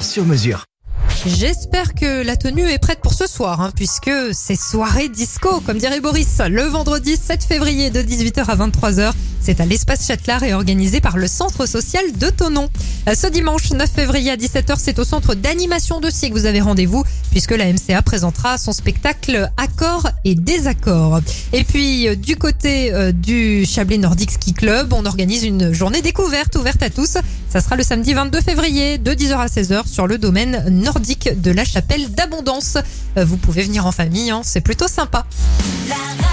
danseurs sur mesure. J'espère que la tenue est prête pour ce soir, puisque c'est soirée disco, comme dirait Boris. Le vendredi 7 février de 18h à 23h, c'est à l'Espace Châtelard et organisé par le Centre social de Thonon. Ce dimanche 9 février à 17h, c'est au Centre d'animation de Scie que vous avez rendez-vous, puisque la MCA présentera son spectacle Accords et désaccords. Et puis, du côté du Chablais Nordic Ski Club, on organise une journée découverte ouverte à tous. Ça sera le samedi 22 février de 10h à 16h sur le domaine nordique de la Chapelle d'Abondance. Vous pouvez venir en famille, c'est plutôt sympa.